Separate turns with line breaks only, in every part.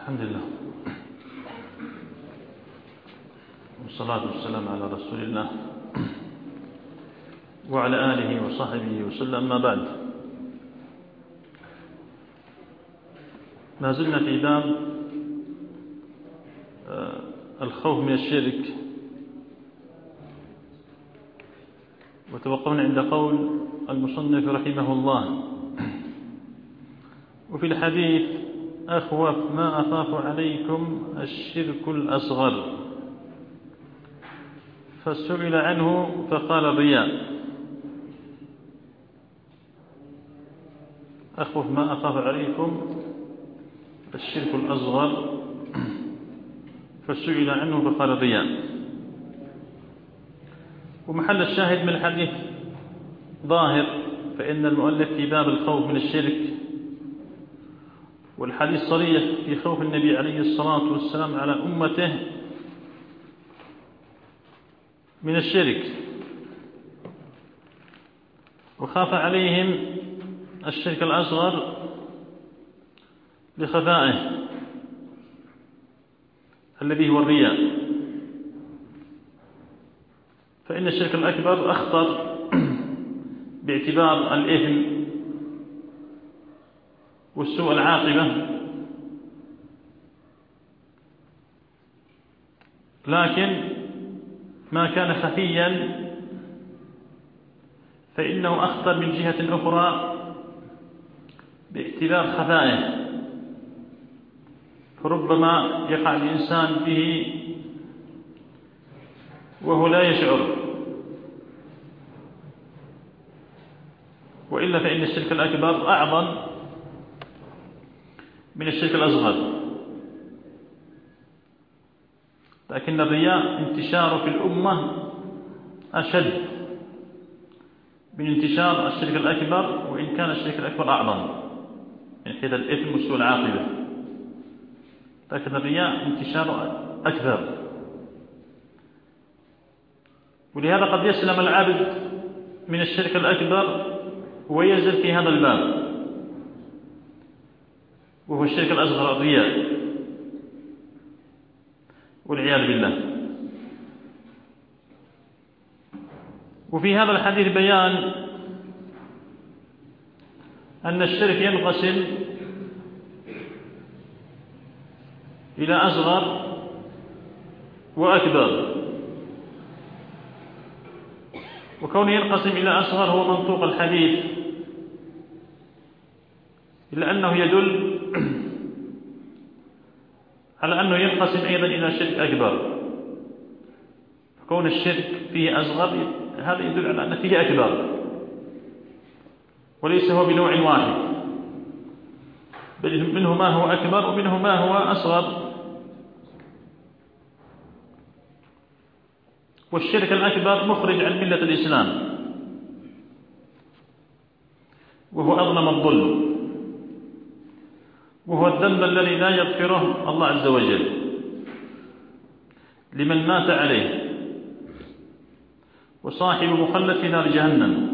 الحمد لله والصلاة والسلام على رسول الله وعلى آله وصحبه وسلم. أما بعد، ما زلنا في باب الخوف من الشرك، وتوقفنا عند قول المصنف رحمه الله: وفي الحديث: أخوف ما أخاف عليكم الشرك الأصغر. فسئل عنه فقال: الرياء. أخوف ما أخاف عليكم الشرك الأصغر، فسئل عنه فقال: الرياء. ومحل الشاهد من الحديث ظاهر، فإن المؤلف في باب الخوف من الشرك، والحديث صريح في خوف النبي عليه الصلاة والسلام على أمته من الشرك، وخاف عليهم الشرك الأصغر لخفائه الذي هو الرياء، فإن الشرك الأكبر أخطر باعتبار الإثم والسوء العاقبة، لكن ما كان خفيا فإنه أخطر من جهة أخرى باعتبار خفائه، فربما يقع الإنسان به وهو لا يشعر، وإلا فإن الشرك الأكبر أعظم من الشرك الأصغر. لكن الرياء انتشاره في الأمة أشد من انتشار الشرك الأكبر، وإن كان الشرك الأكبر أعظم من حيث الإثم والسوء العاقبة، لكن الرياء انتشاره أكثر. ولهذا قد يسلم العبد من الشرك الأكبر ويزل في هذا الباب، وهو الشرك الأصغر، الرياء، والعياذ بالله. وفي هذا الحديث بيان أن الشرك ينقسم إلى أصغر وأكبر، وكونه ينقسم إلى أصغر هو منطوق الحديث، إلا أنه يدل على أنه ينقسم أيضا إلى شرك أكبر، فكون الشرك فيه أصغر هذا يدل على أن فيه أكبر، وليس هو بنوع واحد، بل منه ما هو أكبر ومنه ما هو أصغر. والشرك الأكبر مخرج عن ملة الإسلام، وهو أظلم الظلم، وهو الذنب الذي لا يغفره الله عز وجل لمن مات عليه، وصاحب مخلد في نار جهنم.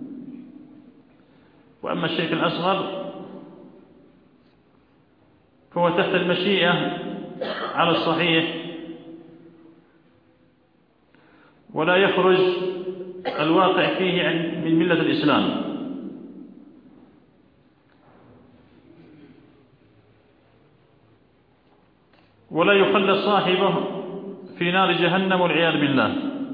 وأما الشرك الأصغر فهو تحت المشيئة على الصحيح، ولا يخرج الواقع فيه من ملة الإسلام، ولا يخلد صاحبه في نار جهنم والعياذ بالله.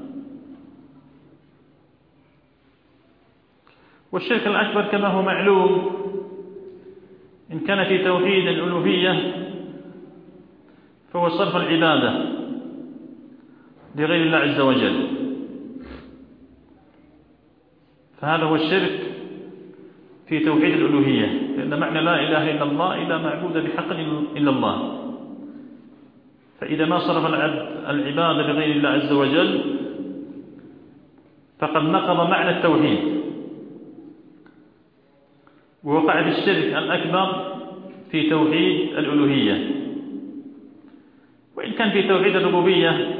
والشرك الأكبر كما هو معلوم إن كان في توحيد الألوهية فهو صرف العبادة لغير الله عز وجل، فهذا هو الشرك في توحيد الألوهية، لأن معنى لا إله إلا الله لا معبود بحق إلا الله. فإذا ما صرف العبد العبادة لغير الله عز وجل فقد نقض معنى التوحيد، ووقع بالشرك الأكبر في توحيد الألوهية. وإن كان في توحيد الربوبية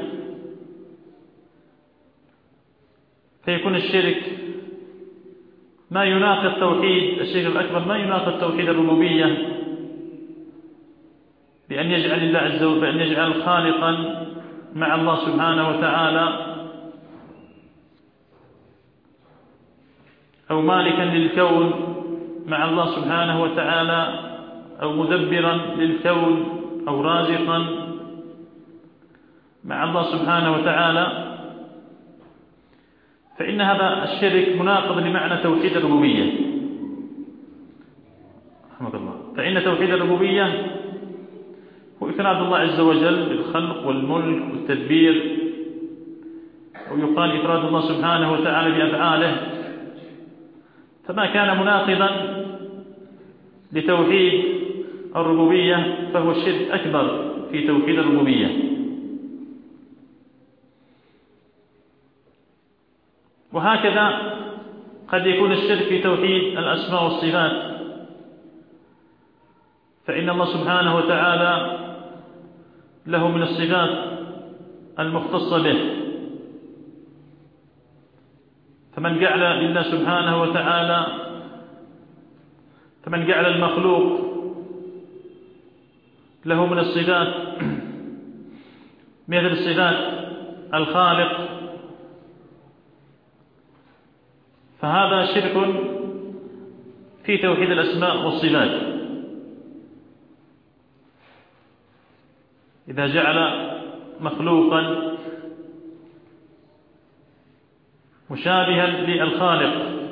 فيكون الشرك ما يناقض توحيد الشرك الأكبر، ما يناقض توحيد الربوبية، بأن يجعل خالقا مع الله سبحانه وتعالى أو مالكا للكون مع الله سبحانه وتعالى، أو مدبرا للكون، أو رازقا مع الله سبحانه وتعالى، فإن هذا الشرك مناقض لمعنى توحيد الربوبية. رحمك الله. فإن توحيد الربوبية هو إفراد الله عز وجل بالخلق والملك والتدبير، ويقال إفراد الله سبحانه وتعالى بأفعاله، فما كان مناقضا لتوحيد الربوبية فهو الشرك أكبر في توحيد الربوبية. وهكذا قد يكون الشرك في توحيد الأسماء والصفات، فإن الله سبحانه وتعالى له من الصفات المختصة به، فمن جعل لله سبحانه وتعالى فمن جعل المخلوق له من الصفات مثل صفات الخالق، فهذا شرك في توحيد الأسماء والصفات. إذا جعل مخلوقا مشابها للخالق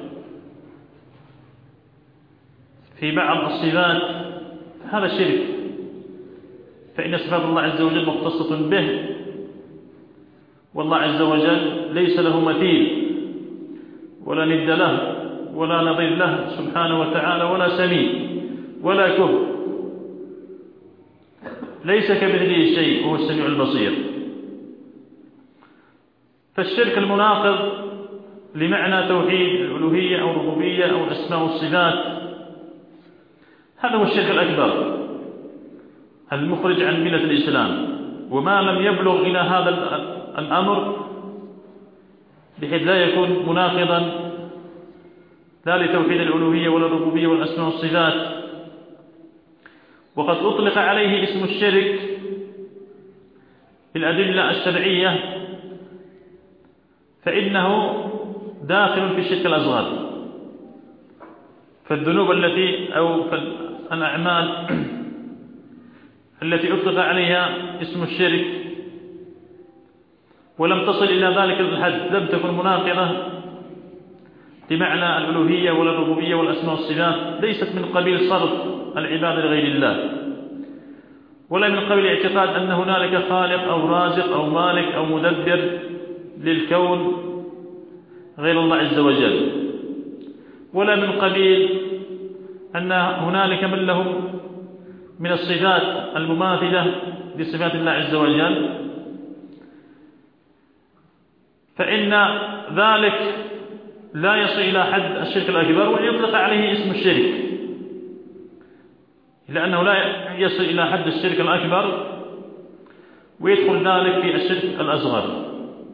في بعض الصفات هذا شرك، فإن صفات الله عز وجل مختصة به، والله عز وجل ليس له مثيل ولا ند له ولا نظير له سبحانه وتعالى، ولا سميع ولا كفء، ليس كمثله شيء وهو السميع البصير. فالشرك المناقض لمعنى توحيد الألوهية أو الربوبية أو الأسماء والصفات هذا هو الشرك الأكبر المخرج عن ملة الإسلام. وما لم يبلغ إلى هذا الأمر بحيث لا يكون مناقضا لا لتوحيد الألوهية ولا الربوبية والأسماء والصفات، وقد أطلق عليه اسم الشرك في الأدلة الشرعية، فإنه داخل في الشرك الأصغر. فالذنوب التي أو الأعمال التي أطلق عليها اسم الشرك ولم تصل إلى ذلك الحد لم تكن مناقضة بمعنى الألوهية ولا الربوبية والأسماء والصفات، ليست من قبيل صرف العبادة لغير الله، ولا من قبيل اعتقاد أن هنالك خالق أو رازق أو مالك أو مدبر للكون غير الله عز وجل، ولا من قبيل أن هنالك من له من الصفات المماثلة لصفات الله عز وجل، فإن ذلك لا يصل إلى حد الشرك الأكبر ويطلق عليه اسم الشرك، لأنه لا يصل إلى حد الشرك الأكبر ويدخل ذلك في الشرك الأصغر،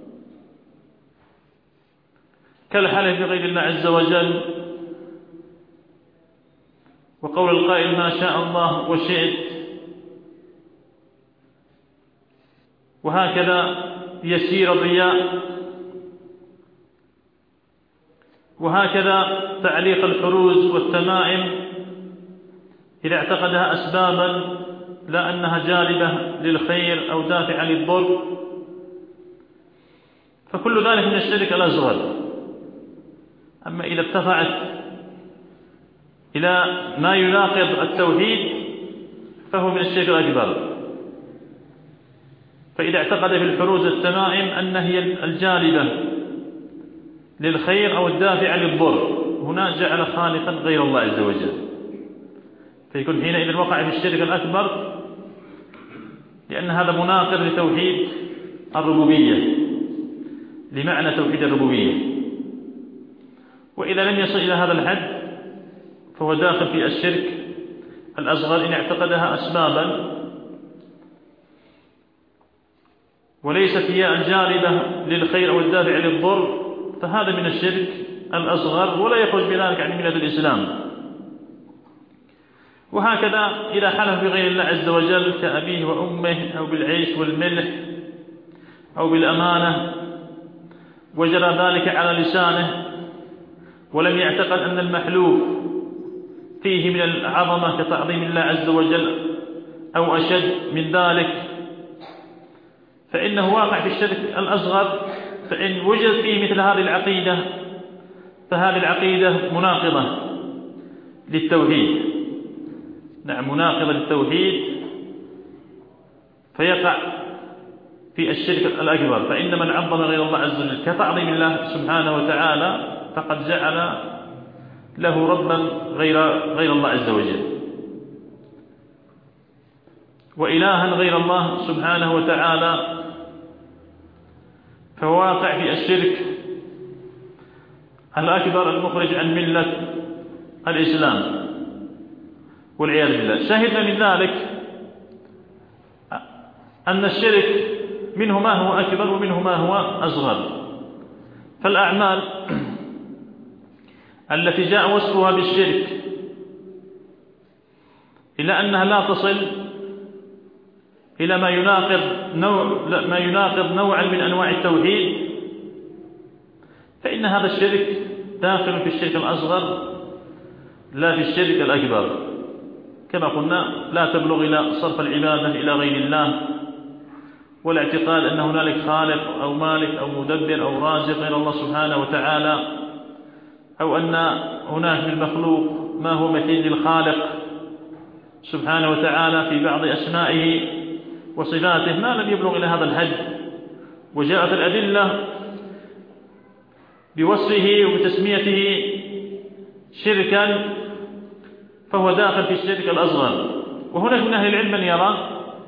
كالحلف بغير الله عز وجل، وقول القائل ما شاء الله وشئت، وهكذا يسير الرياء، وهكذا تعليق الحروز والتمائم إذا اعتقدها أسبابا لا أنها جالبة للخير أو دافعة للضر، فكل ذلك من الشرك الأصغر. أما إذا ارتفعت إلى ما يناقض التوحيد فهو من الشرك الأكبر. فإذا اعتقد في الحروز التمائم أنها هي الجالبة للخير أو الدافعة للضر، هنا جعل خالقا غير الله عز وجل، فيكون حينئذ وقع في الشرك الأكبر، لأن هذا مناقض لتوحيد الربوبية لمعنى توحيد الربوبية. وإذا لم يصل إلى هذا الحد فهو داخل في الشرك الأصغر إن اعتقدها أسبابا وليست هي الجالبة للخير أو الدافع للضر، فهذا من الشرك الأصغر ولا يخرج بذلك عن ملة الإسلام. وهكذا إذا حلف بغير الله عز وجل كأبيه وأمه أو بالعيش والملح أو بالأمانة وجرى ذلك على لسانه ولم يعتقد أن المحلوف فيه من العظمة كتعظيم الله عز وجل أو أشد من ذلك، فإنه واقع في الشرك الأصغر. فإن وجد فيه مثل هذه العقيدة فهذه العقيدة مناقضة للتوحيد، نعم مناقضة للتوحيد، فيقع في الشرك الأكبر. فإن من عظم غير الله عز وجل كتعظيم الله سبحانه وتعالى فقد جعل له ربا غير الله عز وجل وإلها غير الله سبحانه وتعالى، فواقع في الشرك الأكبر المخرج عن ملة الإسلام والعياذ بالله. شهدنا من ذلك أن الشرك منه ما هو أكبر ومنه ما هو أصغر. فالأعمال التي جاء وصفها بالشرك إلا أنها لا تصل إلى ما يناقض نوعا من أنواع التوحيد، فإن هذا الشرك داخل في الشرك الأصغر لا في الشرك الأكبر. كما قلنا لا تبلغ إلى صرف العبادة إلى غير الله، ولا اعتقاد أن هنالك خالق أو مالك أو مدبر أو رازق غير الله سبحانه وتعالى، أو أن هناك من المخلوق ما هو مثيل للخالق سبحانه وتعالى في بعض أسمائه وصفاته، ما لم يبلغ إلى هذا الحد. وجاءت الأدلة بوصفه وبتسميته شركا فهو داخل في الشرك الأصغر. وهناك من أهل العلم من يرى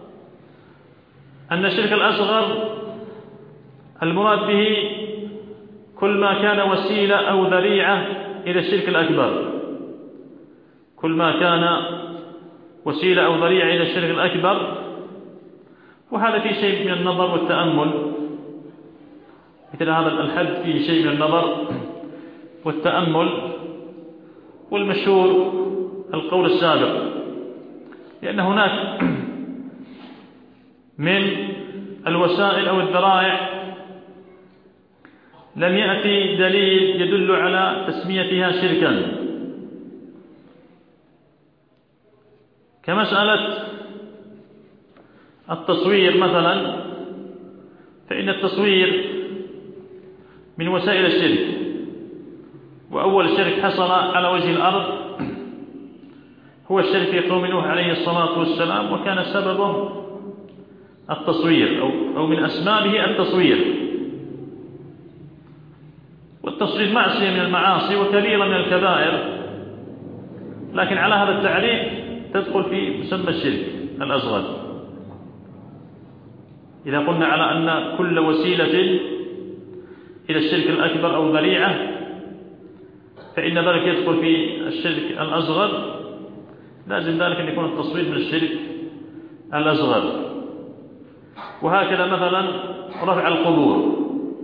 أن الشرك الأصغر المراد به كل ما كان وسيلة أو ذريعة إلى الشرك الأكبر، كل ما كان وسيلة أو ذريعة إلى الشرك الأكبر. وهذا فيه شيء من النظر والتأمل، مثل هذا الحد فيه شيء من النظر والتأمل، والمشهور القول السابق، لأن هناك من الوسائل أو الذرائع لم يأتي دليل يدل على تسميتها شركا، كمسألة التصوير مثلا، فإن التصوير من وسائل الشرك، وأول شرك حصل على وجه الأرض هو الشرك في قوم نوح عليه الصلاة والسلام، وكان سببه التصوير أو من أسبابه التصوير. والتصوير معصية من المعاصي وكبيرة من الكبائر، لكن على هذا التعريف تدخل في مسمى الشرك الأصغر. إذا قلنا على أن كل وسيلة إلى الشرك الأكبر أو ذريعة فإن ذلك يدخل في الشرك الأصغر، لازم ذلك أن يكون التصوير من الشرك الأصغر. وهكذا مثلا رفع القبور،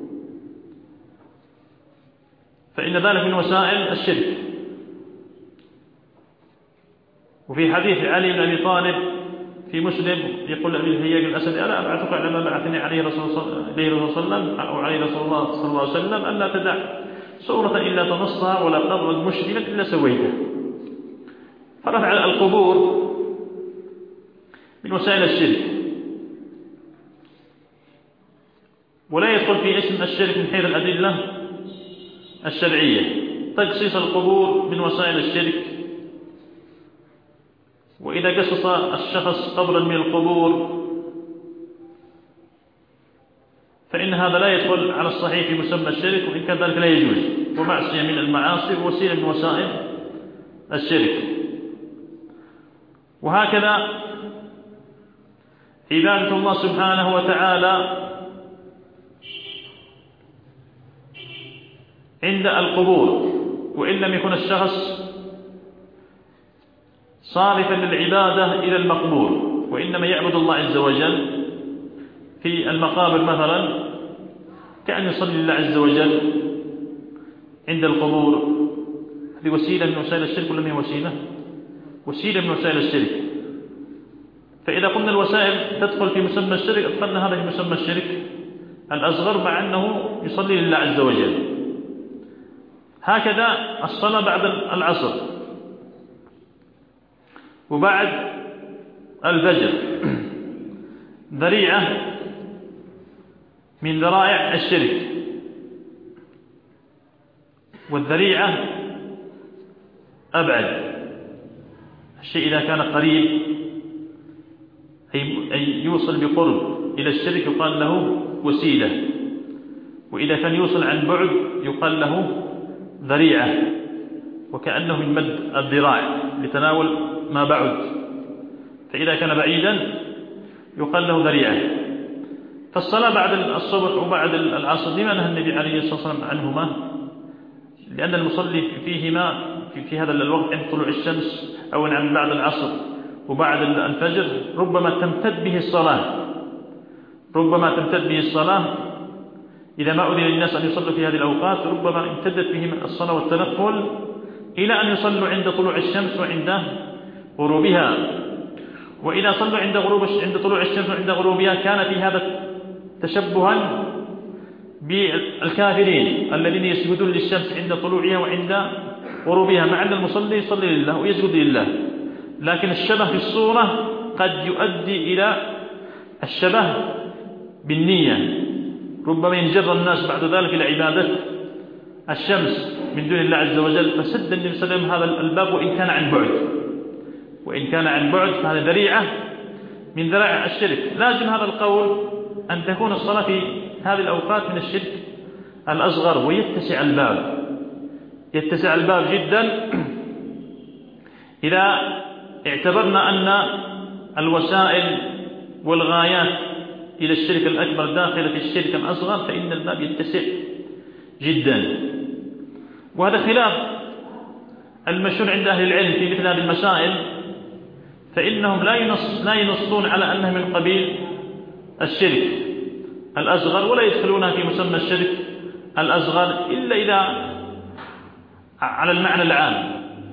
فإن ذلك من وسائل الشرك. وفي حديث علي بن أبي طالب في مسلم يقول أبي الهياج الأسدي: ألا أبعثك على ما بعثني عليه رسول الله صلى الله عليه وسلم أو عليه رسول الله صلى الله عليه وسلم ألا تدع صورة إلا طمسها ولا قبرا مشكلا إلا سويته. فرفع القبور من وسائل الشرك، ولا يدخل في اسم الشرك من حيث الأدلة الشرعية. تقصيص القبور من وسائل الشرك، وإذا قصص الشخص قبرا من القبور فإن هذا لا يدخل على الصحيح في مسمى الشرك، وإن كان ذلك لا يجوز، ومعصية من المعاصي ووسيلة من وسائل الشرك. وهكذا عبادة الله سبحانه وتعالى عند القبور، وإن لم يكن الشخص صارفا للعبادة إلى المقبور، وإنما يعبد الله عز وجل في المقابر مثلا، كأن يصلي الله عز وجل عند القبور. هذه وسيلة من وسائل الشرك ولا هي وسيلة؟ وسيلة من وسائل الشرك. فإذا قلنا الوسائل تدخل في مسمى الشرك أدخلنا هذا في مسمى الشرك الأصغر مع أنه يصلي لله عز وجل. هكذا الصلاة بعد العصر وبعد الفجر ذريعة من ذرائع الشرك، والذريعة أبعد. الشيء إذا كان قريب أي يوصل بقرب إلى الشرك يقال له وسيلة، وإذا كان يوصل عن بعد يقال له ذريعة، وكأنه من مد الذراع لتناول ما بعد. فإذا كان بعيدا يقال له ذريعة. فالصلاة بعد الصبح وبعد العصر لما نهى النبي عليه الصلاة والسلام عنهما؟ لأن المصلي فيهما في هذا الوقت عند طلوع الشمس أو عن بعد العصر وبعد الفجر ربما تمتد به الصلاة إذا ما أذن للناس أن يصلوا في هذه الأوقات ربما امتدت بهم الصلاة والتنفل إلى أن يصلوا عند طلوع الشمس وعند غروبها. وإذا صلوا عند طلوع الشمس وعند غروبها كان في هذا تشبها بالكافرين الذين يسجدون للشمس عند طلوعها وعند غروبها، مع أن المصلي يصلي لله ويسجد لله، لكن الشبه في الصورة قد يؤدي إلى الشبه بالنية. ربما ينجر الناس بعد ذلك إلى عبادة الشمس من دون الله عز وجل، فسد النبي صلى الله عليه وسلم هذا الباب وإن كان عن بعد فهذا ذريعة من ذرائع الشرك. لازم هذا القول أن تكون الصلاة في هذه الأوقات من الشرك الأصغر، ويتسع الباب جدا إذا اعتبرنا أن الوسائل والغايات إلى الشرك الأكبر داخلة في الشرك الأصغر، فإن الباب يتسع جدا. وهذا خلاف المشهور عند أهل العلم في مثل هذه المسائل، فإنهم لا ينصون على أنها من قبيل الشرك الأصغر ولا يدخلونها في مسمى الشرك الأصغر إلا إذا على المعنى العام،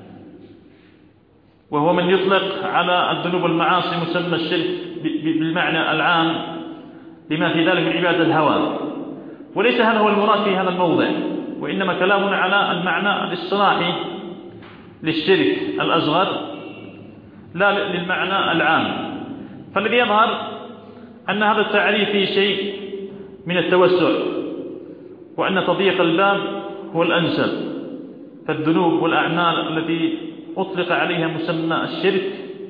وهو من يطلق على الذنوب والمعاصي مسمى الشرك بالمعنى العام لما في ذلك من عبادة الهوى. وليس هذا هو المراد في هذا الموضع، وإنما كلامنا على المعنى الاصطلاحي للشرك الأصغر لا للمعنى العام. فالذي يظهر أن هذا التعريف فيه شيء من التوسع، وأن تضييق الباب هو الأنسب. فالذنوب والأعمال التي أطلق عليها مسمى الشرك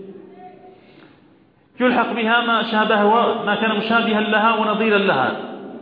يلحق بها ما كان مشابها لها ونظيرا لها،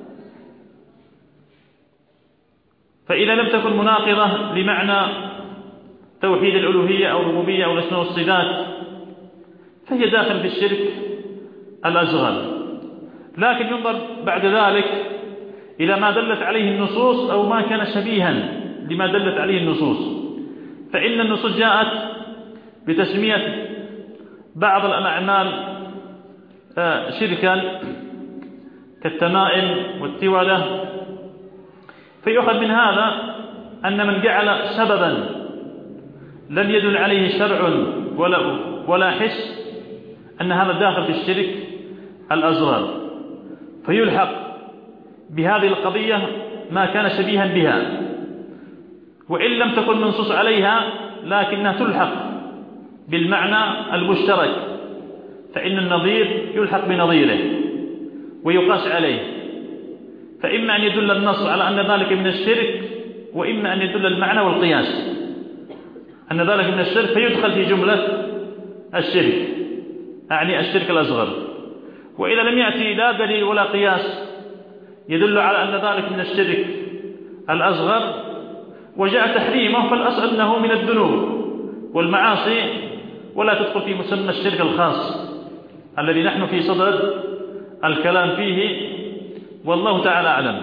فإذا لم تكن مناقضة لمعنى توحيد الألوهية أو الربوبية أو الأسماء والصفات فهي داخل في الشرك الأصغر. لكن ينظر بعد ذلك إلى ما دلت عليه النصوص أو ما كان شبيها لما دلت عليه النصوص. فإن النصوص جاءت بتسمية بعض الأعمال شركا كالتمائم والتولة، فيؤخذ من هذا أن من جعل سببا لم يدل عليه شرع ولا حس أن هذا داخل في الشرك الأصغر، فيلحق بهذه القضية ما كان شبيها بها، وإن لم تكن منصوص عليها لكنها تلحق بالمعنى المشترك، فإن النظير يلحق بنظيره ويقاس عليه. فإما أن يدل النص على أن ذلك من الشرك، وإما أن يدل المعنى والقياس أن ذلك من الشرك فيدخل في جملة الشرك، أعني الشرك الأصغر. وإذا لم يأتي لا دليل ولا قياس يدل على أن ذلك من الشرك الأصغر وجاء تحريمه، فالأصل أنه من الذنوب والمعاصي ولا تدخل في مسمى الشرك الخاص الذي نحن في صدد الكلام فيه، والله تعالى أعلم.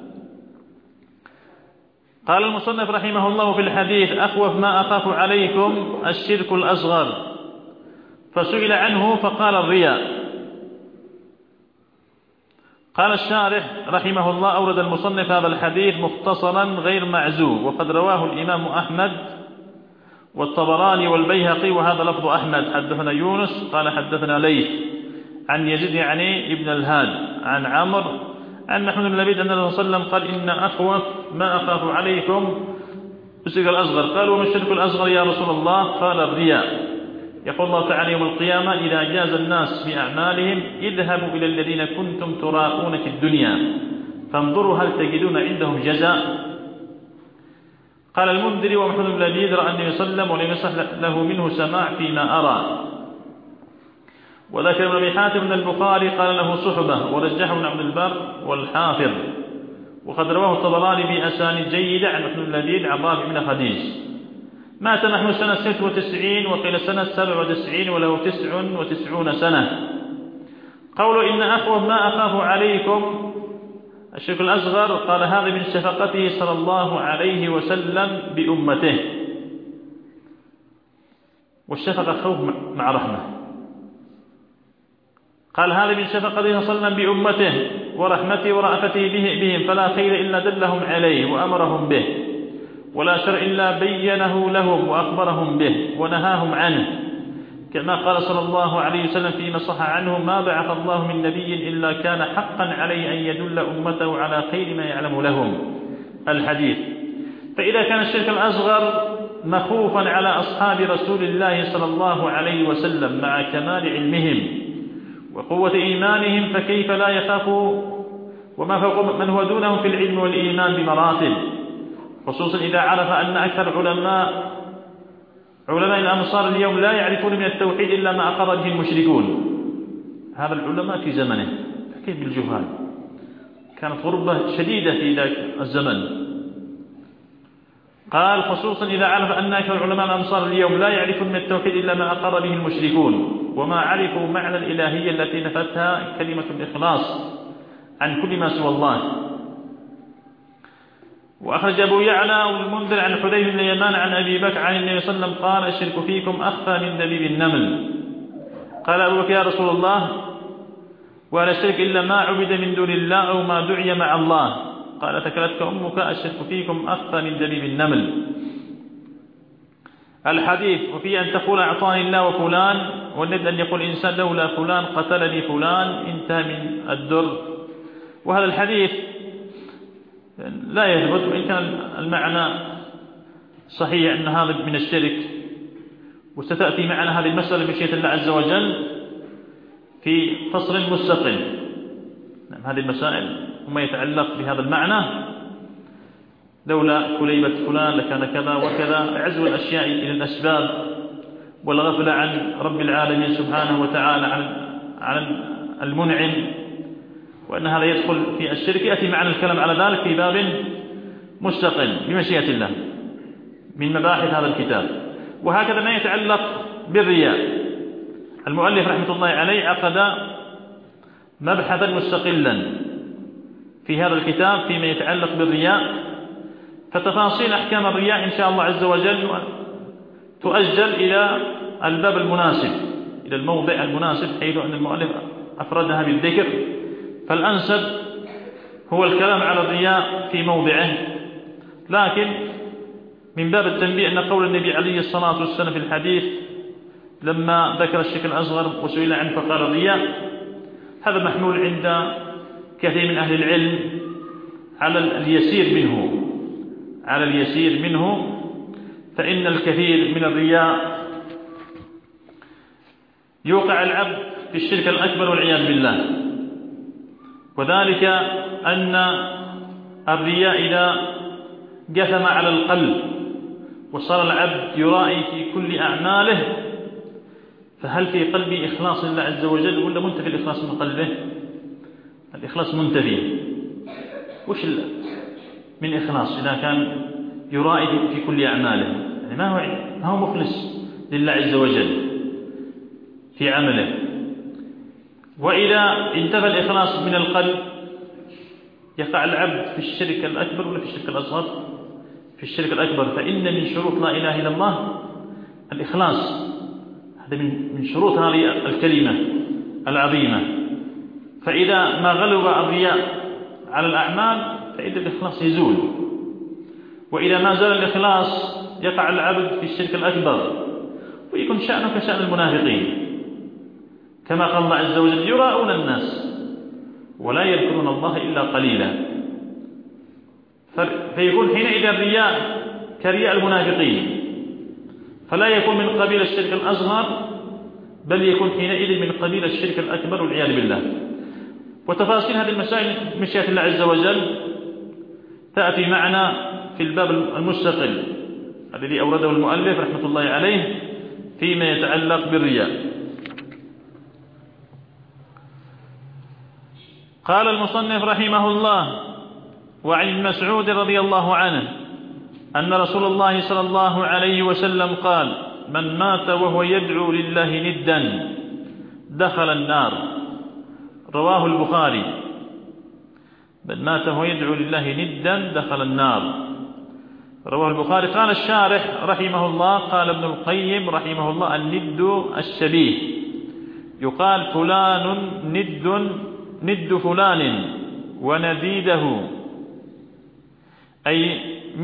قال المصنف رحمه الله في الحديث: أخوف ما أخاف عليكم الشرك الأصغر، فسئل عنه فقال الرياء. قال الشارح رحمه الله: أورد المصنف هذا الحديث مختصرا غير معزو، وقد رواه الإمام أحمد والطبراني والبيهقي، وهذا لفظ أحمد. حدثنا يونس قال حدثنا ليث عن يزيد يعني ابن الهاد عن عمرو عن محمود بن لبيد أن النبي صلى الله عليه وسلم قال إن أخوف ما أخاف عليكم الشرك الأصغر. قالوا وما الشرك الأصغر يا رسول الله؟ قال الرياء. يقول الله تعالى يوم القيامة إذا جاز الناس بأعمالهم اذهبوا إلى الذين كنتم تراءون في الدنيا فانظروا هل تجدون عندهم جزاء. قال المنذري ومحمود بن لبيد رأى النبي صلى الله عليه وسلم ولم يصح له منه سماع فيما أرى. وذكر ابن أبي حاتم أن البخاري قال له صحبة ورجحه ابن عبد البر والحافظ. وقد رواه الطبراني بأسانيد جيدة عن محمود بن لبيد عن رافع بن خديج. مات محمود سنة 96 وقيل سنة 97 وله 99 سنة. قوله إن أخوف ما أخاف عليكم الشرك الأصغر قال هذا من شفقته صلى الله عليه وسلم بأمته. والشفقة خوف مع رحمة. قال هذا من شفقته صلى الله عليه وسلم بأمته ورحمته ورأفته بهم فلا خير إلا دلهم عليه وأمرهم به ولا شر إلا بينه لهم وأخبرهم به ونهاهم عنه كما قال صلى الله عليه وسلم فيما صح عنه ما بعث الله من نبي إلا كان حقا عليه أن يدل أمته على خير ما يعلم لهم الحديث. فإذا كان الشرك الأصغر مخوفا على أصحاب رسول الله صلى الله عليه وسلم مع كمال علمهم وقوة إيمانهم فكيف لا يخافوا وما فوق من هو دونهم في العلم والإيمان بمراتب، خصوصا إذا عرف أن أكثر علماء الأمصار اليوم لا يعرفون من التوحيد إلا ما أقر به المشركون. هذا العلماء في زمنه كيف بالجهال، كانت غربة شديدة في ذاك الزمن. قال خصوصا إذا عرف أن أكثر علماء الأمصار اليوم لا يعرفون من التوحيد إلا ما أقر به المشركون وما عرفوا معنى الإلهية التي نفتها كلمة الإخلاص عن كل ما سوى الله. وأخرج أبو يعلى والمنذر عن حذيفة بن اليمان عن أبي بكر عن النبي صلى الله عليه وسلم قال الشرك فيكم أخفى من دبيب النمل. قال أبو بكر يا رسول الله ولا الشرك إلا ما عبد من دون الله أو ما دعي مع الله. قال ثكلتك أمك الشرك فيكم أخفى من دبيب النمل. الحديث وفي أن تقول أعطاني الله وفلان والند أن يقول إنسان لولا فلان قتلني فلان انتهى من الدر. وهذا الحديث لا يثبت وإن كان المعنى صحيح أن هذا من الشرك. وستأتي معنا هذه المسألة بمشيئة الله عز وجل في فصل مستقل. هذه المسائل وما يتعلق بهذا المعنى لولا كليبة فلان لكان كذا وكذا، عزو الأشياء إلى الأسباب والغفلة عن رب العالمين سبحانه وتعالى عن المنعم، وأن هذا يدخل في الشرك. يأتي معنا الكلام على ذلك في باب مستقل بمشيئة الله من مباحث هذا الكتاب. وهكذا ما يتعلق بالرياء المؤلف رحمة الله عليه عقد مبحثا مستقلا في هذا الكتاب فيما يتعلق بالرياء، فتفاصيل أحكام الرياء إن شاء الله عز وجل تؤجل إلى الباب المناسب إلى الموضع المناسب حيث أن المؤلف أفردها بالذكر. فالأنسب هو الكلام على الرياء في موضعه، لكن من باب التنبيه أن قول النبي عليه الصلاة والسلام في الحديث لما ذكر الشرك الأصغر وسئل عنه فقال الرياء، هذا محمول عند كثير من أهل العلم على اليسير منه، فإن الكثير من الرياء يوقع العبد في الشرك الأكبر والعياذ بالله. وذلك أن الرياء إذا جثم على القلب وصار العبد يرائي في كل أعماله، فهل في قلبه إخلاص لله عز وجل ولا منتفي الإخلاص من قلبه؟ الإخلاص منتفي. وش من إخلاص إذا كان يرائي في كل أعماله؟ يعني ما هو مخلص لله عز وجل في عمله. وإذا انتفى الإخلاص من القلب يقع العبد في الشرك الأكبر ولا في الشرك الأصغر؟ في الشرك الأكبر. فإن من شروط لا إله إلا الله الإخلاص، هذا من شروط هذه الكلمة العظيمة. فإذا ما غلب الرياء على الأعمال فإذا الإخلاص يزول، وإذا ما زال الإخلاص يقع العبد في الشرك الأكبر ويكون شأنه كشأن المنافقين، كما قال الله عز وجل: يراءون الناس ولا يذكرون الله إلا قليلا. فيكون حينئذ الرياء كرياء المنافقين، فلا يكون من قبيل الشرك الأصغر، بل يكون حينئذ من قبيل الشرك الأكبر والعياذ بالله. وتفاصيل هذه المسائل مشيئة الله عز وجل تأتي معنا في الباب المستقل الذي أورده المؤلف رحمة الله عليه فيما يتعلق بالرياء. قال المصنف رحمه الله: وعن ابن مسعود رضي الله عنه أن رسول الله صلى الله عليه وسلم قال: من مات وهو يدعو لله ندا دخل النار. رواه البخاري. من مات وهو يدعو لله ندا دخل النار. رواه البخاري. قال الشارح رحمه الله: قال ابن القيم رحمه الله: الند الشبيه، يقال فلان ند فلان ونديده، أي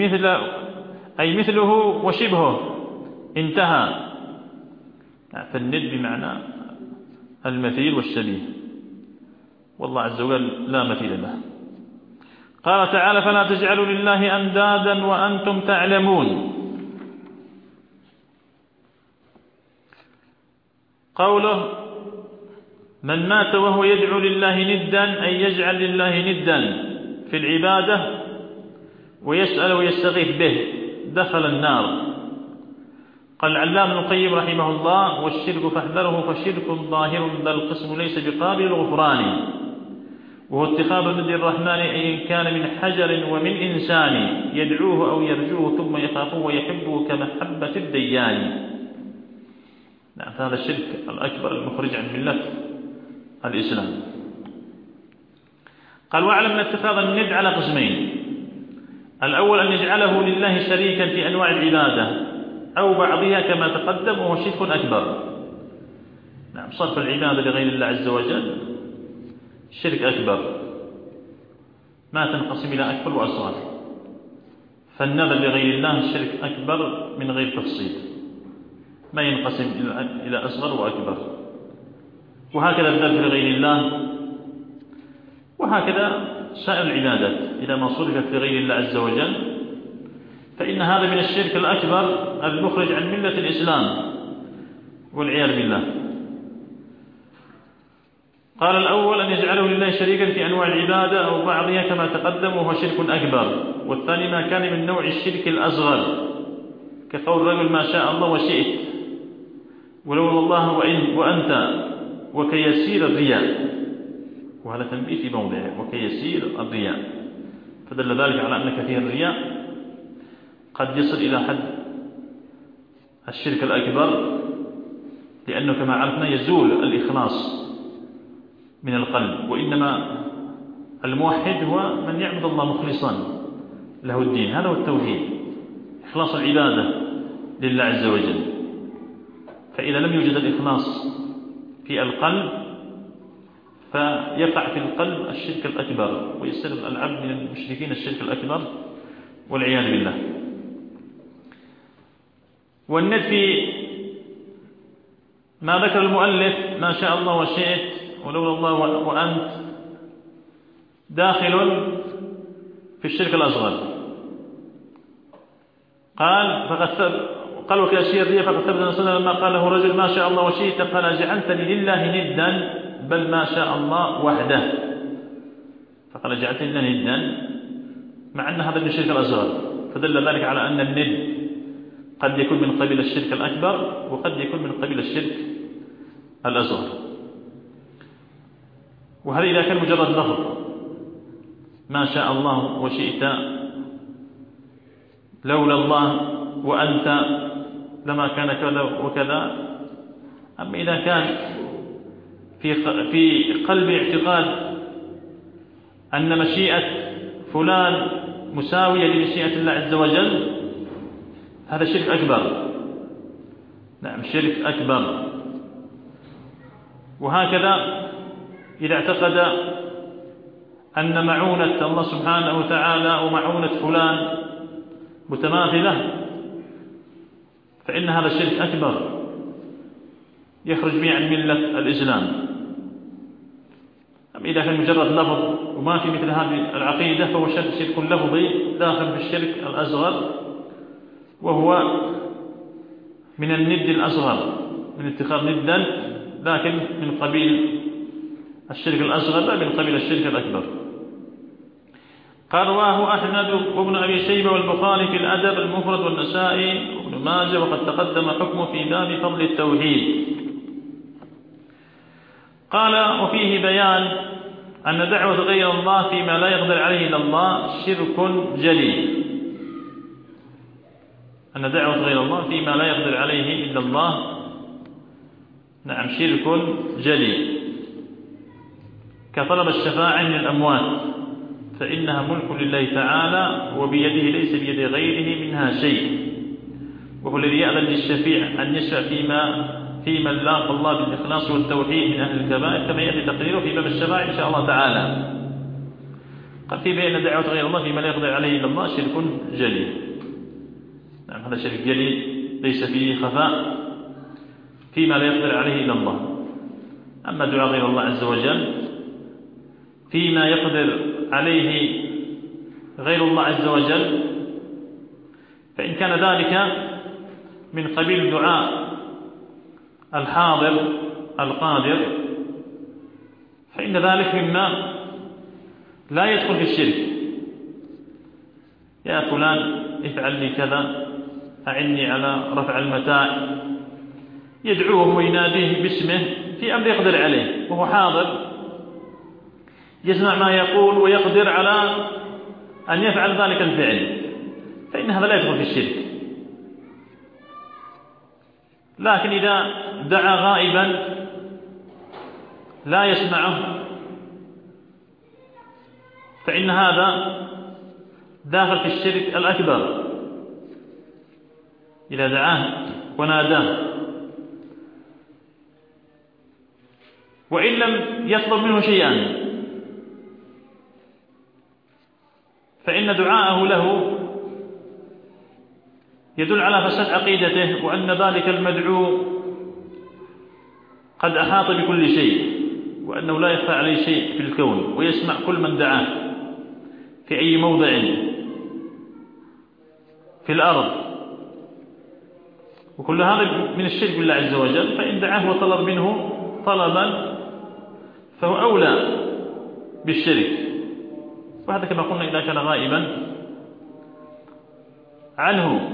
مثله وشبهه، انتهى. فالند بمعنى المثيل والشبيه، والله عز وجل لا مثيل له. قال تعالى: فلا تجعلوا لله أندادا وأنتم تعلمون. قوله: من مات وهو يدعو لله ندا، أي يجعل لله ندا في العبادة ويسأل ويستغيث به، دخل النار. قال العلامة ابن القيم رحمه الله: والشرك فاحذره، فشرك ظاهر ذا القسم ليس بقابل الغفران، وهو اتخاذ الند الرحمن أي كان من حجر ومن إنسان يدعوه أو يرجوه ثم يخافه ويحبه كمحبة الديان. نعم، هذا الشرك الأكبر المخرج عن ملة الإسلام. قال: واعلم أن اتخاذ الند على قسمين: الأول أن يجعله لله شريكا في أنواع العبادة أو بعضها كما تقدم، وهو شرك أكبر. نعم، صرف العبادة لغير الله عز وجل شرك أكبر، ما تنقسم إلى أكبر وأصغر. فالنذر لغير الله شرك أكبر من غير تفصيل، ما ينقسم إلى أصغر وأكبر. وهكذا الذبح لغير الله، وهكذا سائر العبادات إذا ما صرفت لغير الله عز وجل فإن هذا من الشرك الأكبر المخرج عن ملة الإسلام والعياذ بالله. قال الأول أن يجعله لله شريكا في أنواع العبادة أو بعضها كما تقدم، وهو شرك أكبر. والثاني ما كان من نوع الشرك الأصغر، كقول الرجل ما شاء الله وشئت ولولا الله وأنت، وكيسير الرياء. وهذا تنبيه في موضعه: وكيسير الرياء. فدل ذلك على أن كثير الرياء قد يصل إلى حد الشرك الأكبر، لأنه كما عرفنا يزول الإخلاص من القلب، وإنما الموحد هو من يعبد الله مخلصا له الدين. هذا هو التوحيد، إخلاص العبادة لله عز وجل. فإذا لم يوجد الإخلاص في القلب فيقع في القلب الشرك الأكبر، ويصير العبد من المشركين الشرك الأكبر والعياذ بالله. والند في ما ذكر المؤلف ما شاء الله وشئت ولولا الله وأنت داخل في الشرك الأصغر. قال وكيسير الرياء فقد ثبت أن صلى لما قال له رجل ما شاء الله وشئت قال جعلتني لله ندا بل ما شاء الله وحده. فقال جعلتني لله ندا، مع أن هذا من الشرك الأصغر، فدل ذلك على أن الند قد يكون من قبيل الشرك الأكبر وقد يكون من قبيل الشرك الأصغر. وهذا إذا كان مجرد لفظ ما شاء الله وشئت لولا الله وأنت لما كان كذا وكذا. أما إذا كان في قلب اعتقاد أن مشيئة فلان مساوية لمشيئة الله عز وجل، هذا شرك أكبر. نعم، شرك أكبر. وهكذا إذا اعتقد أن معونة الله سبحانه وتعالى ومعونة فلان متماثلة، فإن هذا شرك أكبر يخرج به عن ملة الإسلام. أما إذا كان مجرد لفظ وما في مثل هذه العقيدة فهو شرك لفظي داخل في الشرك الأصغر، وهو من الند الأصغر، من اتخاذ ندا، لكن من قبيل الشرك الأصغر لا من قبيل الشرك الأكبر. قال رواه أحمد وابن أبي شيبة والبخاري في الأدب المفرد والنسائي وابن ماجه، وقد تقدم حكمه في باب فضل التوحيد. قال وفيه بيان أن دعوة غير الله فيما لا يقدر عليه إلا الله شرك جلي. أن دعوة غير الله فيما لا يقدر عليه إلا الله نعم شرك جلي، كطلب الشفاعة من الأموات فإنها ملك لله تعالى وبيده ليس بيد غيره منها شيء، وهو الذي يأذن للشفيع أن يشفع في من لاقى الله بالإخلاص والتوحيد من أهل الكبائر، كما يأتي تقريره في باب الشفاعة إن شاء الله تعالى. قال في بيان دعوة غير الله فيما لا يقدر عليه إلا الله شرك جلي. نعم هذا شرك جلي ليس فيه خفاء فيما لا يقدر عليه إلا الله. أما دعاء غير الله عز وجل فيما يقدر عليه غير الله عز وجل، فإن كان ذلك من قبيل دعاء الحاضر القادر فإن ذلك مما لا يدخل في الشرك. يا فلان افعل لي كذا، أعني على رفع المتاع، يدعوه ويناديه باسمه في أمر يقدر عليه وهو حاضر يسمع ما يقول ويقدر على أن يفعل ذلك الفعل، فإن هذا لا يدخل في الشرك. لكن إذا دعا غائبا لا يسمعه فإن هذا داخل في الشرك الأكبر. إذا دعاه وناداه وإن لم يطلب منه شيئا فإن دعاءه له يدل على فساد عقيدته، وأن ذلك المدعو قد أحاط بكل شيء، وأنه لا يخفى عليه شيء في الكون، ويسمع كل من دعاه في أي موضع في الأرض، وكل هذا من الشرك بالله عز وجل. فإن دعاه وطلب منه طلبا فهو أولى بالشرك، وهذا كما قلنا إذا كان غائبا عنه.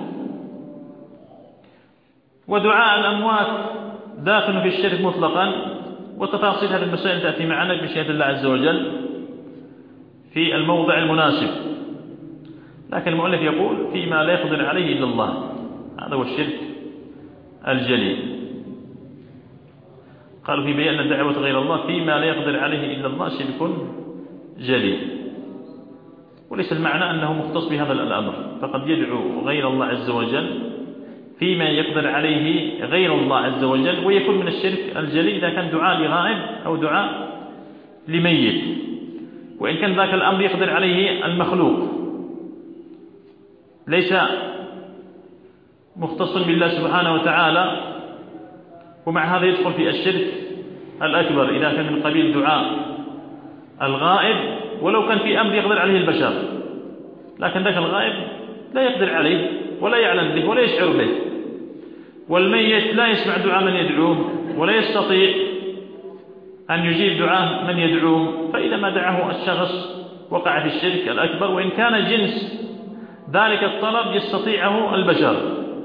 ودعاء الأموات داخل في الشرك مطلقا، وتفاصيل هذه المسائل تأتي معنا بمشيئة الله عز وجل في الموضع المناسب. لكن المؤلف يقول فيما لا يقدر عليه إلا الله، هذا هو الشرك الجلي. قالوا في بيان دعوة غير الله فيما لا يقدر عليه إلا الله شرك جلي، وليس المعنى أنه مختص بهذا الأمر، فقد يدعو غير الله عز وجل فيما يقدر عليه غير الله عز وجل، ويكون من الشرك الجلي إذا كان دعاء لغائب أو دعاء لميت، وإن كان ذاك الأمر يقدر عليه المخلوق ليس مختص بالله سبحانه وتعالى، ومع هذا يدخل في الشرك الأكبر إذا كان من قبيل دعاء الغائب، ولو كان في أمر يقدر عليه البشر، لكن ذاك الغائب لا يقدر عليه ولا يعلم به ولا يشعر به، والميت لا يسمع دعاء من يدعوه ولا يستطيع أن يجيب دعاء من يدعوه، فإذا ما دعاه الشخص وقع في الشرك الأكبر، وإن كان جنس ذلك الطلب يستطيعه البشر.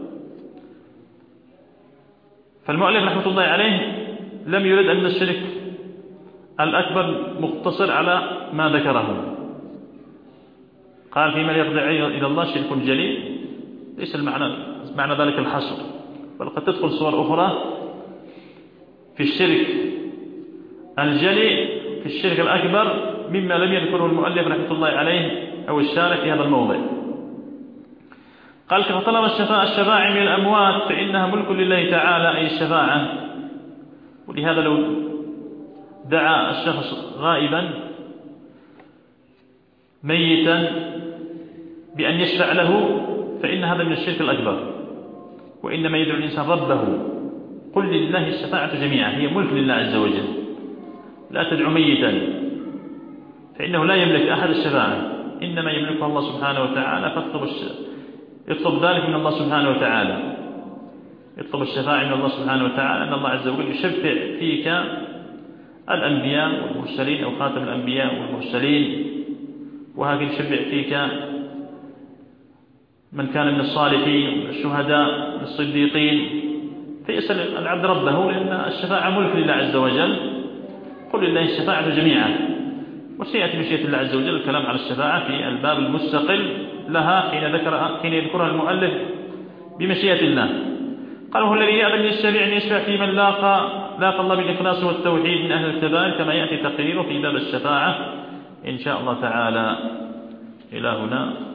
فالمؤلف رحمة الله عليه لم يرد أن الشرك الأكبر مقتصر على ما ذكره، قال فيما يرجع إلى الله شرك جلي، ليس معنى ذلك الحصر، بل قد تدخل صور أخرى في الشرك الجلي في الشرك الأكبر مما لم يذكره المؤلف رحمة الله عليه أو الشارح في هذا الموضع. قال فطلب الشفاعة من الأموات فإنها ملك لله تعالى، أي الشفاعة. ولهذا لو دعا الشخص غائبا ميتا بأن يشفع له فإن هذا من الشرك الأكبر، وإنما يدعو الإنسان ربه. قل لله الشفاعة جميعا، هي ملك لله عز وجل، لا تدعو ميتا فإنه لا يملك أحد الشفاعة، إنما يملكها الله سبحانه وتعالى، اطلب ذلك من الله سبحانه وتعالى، اطلب الشفاعة من الله سبحانه وتعالى، أن الله عز وجل يشفع فيك الأنبياء والمرسلين أو خاتم الأنبياء والمرسلين، وهكذا يشفع فيك من كان من الصالحين من الشهداء من الصديقين، فيسأل العبد ربه، لأن الشفاعة ملك لله عز وجل. قل لله الشفاعة جميعا. وسيأتي مشيئة الله عز وجل الكلام على الشفاعة في الباب المستقل لها حين يذكرها المؤلف بمشيئة الله. قال: هو الذي يأذن للشفيع أن يشفع في من لاقى الله بالإخلاص والتوحيد من أهل الكبائر، كما يأتي تقريره في باب الشفاعة إن شاء الله تعالى. إلى هنا